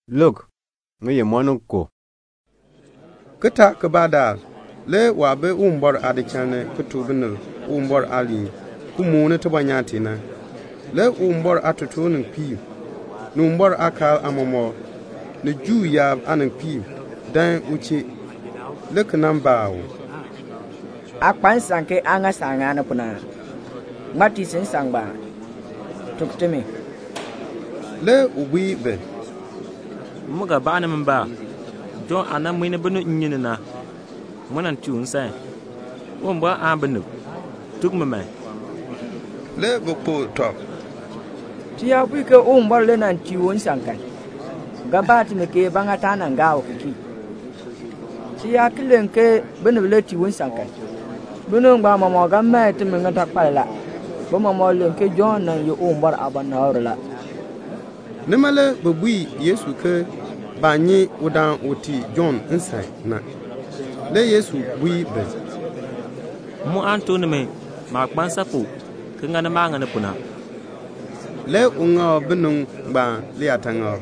Look, me mono ko. Kata kabada le wa be umbor adichane kutubinul umbor ali kumune tabanyati na le umbor atutunin pi numbor akal amomo ne ju ya anan pi dan uchi le kanan bawo akpan sanke anga sanga na puna mati sen sangba tukteme le ubi be muga bana mba don anan mwine binu nyina na mwanan tun sai womba abinu tuk mama le bopo top tia buike umbor le nan tiwon sankan gabati me ke bangata nan gawo kiki tia kilen ke binu le tiwon sankan binu ngba mama gamma te men ngata pala bo mama le ke John nan yo umbor abana horla nimale bobui Yesu ke banyi udan uti John inside na le Yesu bui be mu antone me ma kpansa po kinga na manga na puna le unga binung ba le atanga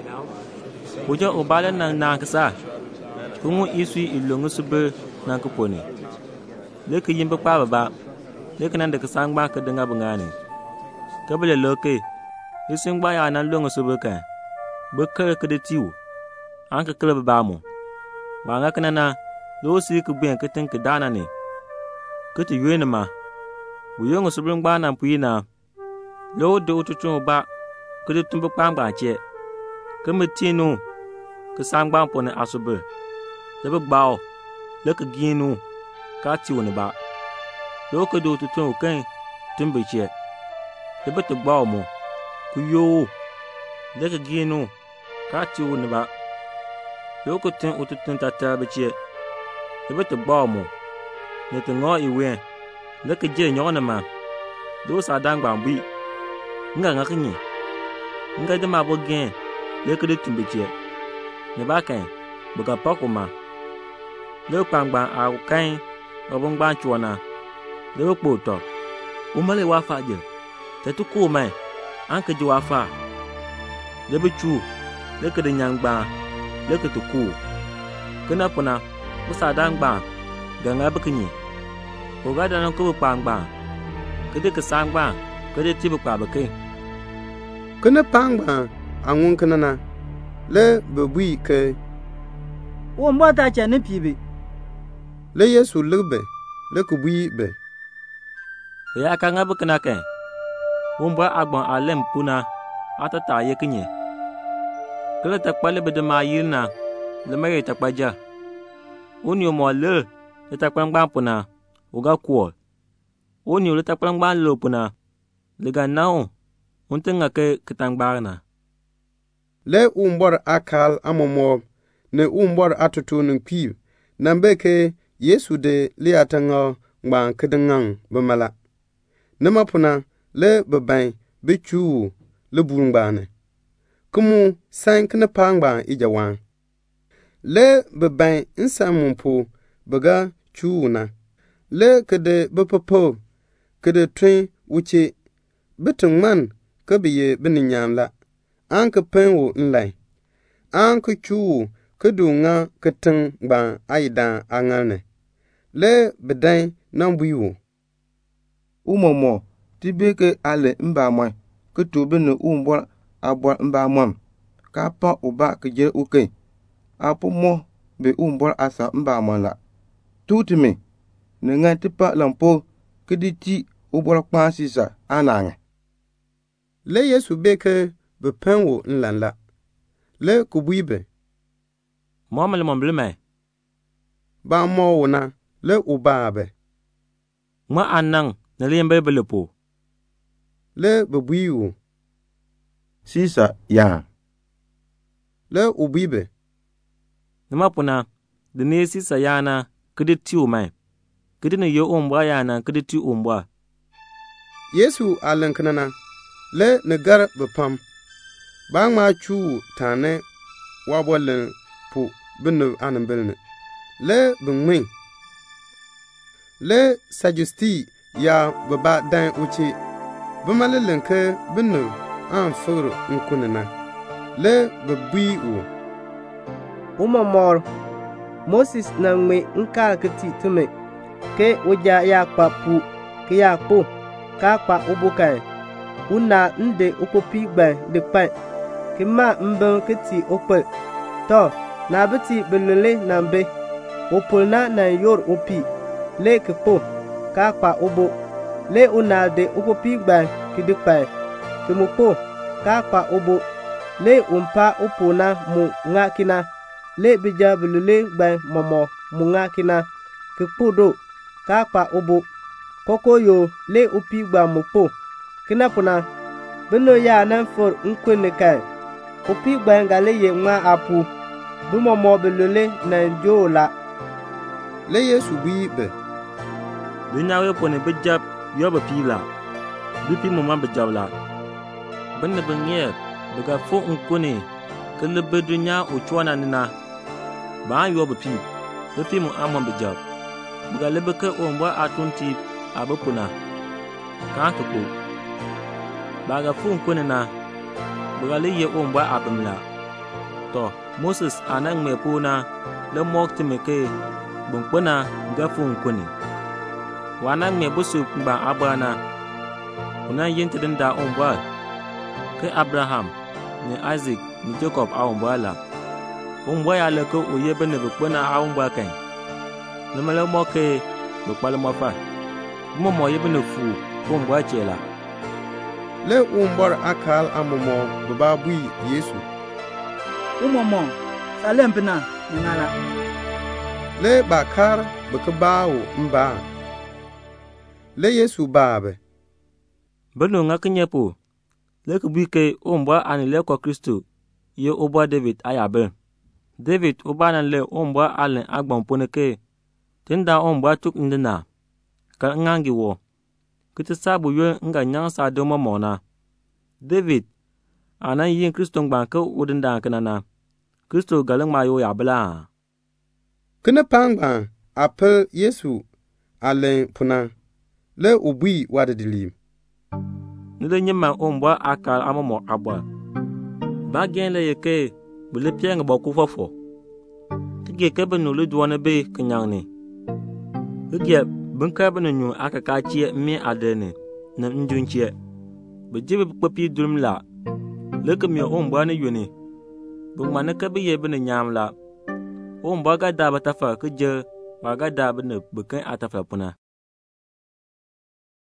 ujo obala na kasa kungu isu ilongu sube na kuponi le ke yimbe pa ba le kana de kasang ba ka dinga bungani kabele loke isin ba ya na longu sube ka bekka ka de tiwo an ka kala ba mu ba nga kana na lo si ku ben ka tin ka dana ne ka ti yene ma bu yongo sube ngba na puina lo do tutu ba ka de tumba pamba che ka metinu ka sangba pone asube le ba bawo le ka ginu ka tiwo ne ba lo ka do tutu kan tumba che le ba to bawo mo ku yo le ka ginu ka tiwo ne ba lokutin ututun tata biche ebe te gbawo mo ne te ngo iwe le ke je nyo na ma do sa dang ba bi nga kinyi nga de ma bo gen le ke de tumbiche ne ba kan bu ka pako ma le pangba a kan obon gba chuona le po to o male wa fa je te tu ko mai an ke ji wa fa le bi chu le ke de nyangba le ke tu ku kana puna musa dangba ganga bakinyi ko ga dan ko pangba ke de ke sangba ke de ti ba ba ke kana pangba angun kana na le bobui ke wo mbata cha ne pibe le Yesu lugbe le ku bui be ya ka nga bakana ke wo mba agbon alem puna atata ye kinye kala ta kwale bede ma yilna le mere ta kwaja onyo mo le ta kwangba puna uga ko onyo le ta kwangba lo puna le ga nawo untenga ke kitangbarna le umbor akal amomo ne umbor atutunun pi nambe ke Yesu de le atanga ngba kedangang bamala nema puna le beban bichu le burungbane kumu san kana pangba ijawan le beban insamumpo baga chuuna le kede bepopo kede twin wuche bitungman kabiye bininyamla an ka penwo nlai an ka chuo kedunga keteng ba aida angalne le bedan nambuiwo umomo tibeke ale mbamwa ketubene umbwa abwa mbamwam ka pa uba ke je uke apu mo be umbwa asa mbamwa la tutime ne ngati pa lampo kediti ubwa kwansi sa anange le Yesu beke be penwo nlanla le kubuibe momal mombleme ba mo wona le ubabe ma anang na lembe belepo le bebuiwo sisa ya le ubibe nama puna de ne sisa yana kede tiu mai kede ne yo ombwa yana kede tiu ombwa Yesu alankanana le negar bepam ba ma chu tane wabolen pu binu anambelne le bingwe le sajusti ya baba dan uchi bamale lenke binu an furu nkunana le be bui u umamor Moses na ngme nkal kiti tume ke uja ya papu ke ya po ka pa ubukai una nde upopi gba de pa ke ma mbe kiti ope to na biti belele na mbe opulna na yor opi le ke po ka pa ubo le una de upopi gba ke de pa ke mo po ka pa ubo le umpa upuna mu ngakina le bija belele gba momo mu ngakina ke podo ka pa ubo koko yo le upi gba mo po kina puna beno ya nan for nkwene kai upi gba ngale ye ma apu bu momo belele na jola le Yesu bi be Dunyawe pone bejab yo ba pila bipi mo ma bejabla banne benye daga fo nkone kele bedunya o chwana nina ba yo ba pi bipi mo amon bejab daga lebeke o mba atunti abapuna ka ko baga fu nkone na daga le ye o mba abamla to Moses anang me puna le mokti meke bunkona ga fu nkone wana me busu ba abana una yente den da omba ke Abraham ni Isaac ni Jacob a omba la omba ya le ko oye bene bukona a omba kan no mele mo ke bukpal mo fa mo ye bene fu omba chela le umbor akal amomo ba bui Yesu umomo salem pina ngala le bakar bukbawo mba le Yesu babe beno ngakinyepo le kubike omba anile ko Kristo ye oba David ayabe David oba nan le omba alen agbon poneke tinda omba tuk ndina ka ngangi wo kiti sabu yo nga nyansa de momona David anan yin Kristo ngban ka udinda kanana Kristo galang mayo ya bla kene pangba apel Yesu alen puna le ubui wadadilim nile nyima omba akal amomo abwa bagen le yeke bule pieng bo ku fofo tige ke benu le duone be knyangni tige bunka benu nyu aka ka chie mi adene na njunchie bejibe kpapi durmla le ke mi omba ne yuni bungmane ke be ye benu nyamla omba ga da batafa ke je wa ga da benu bekan atafa puna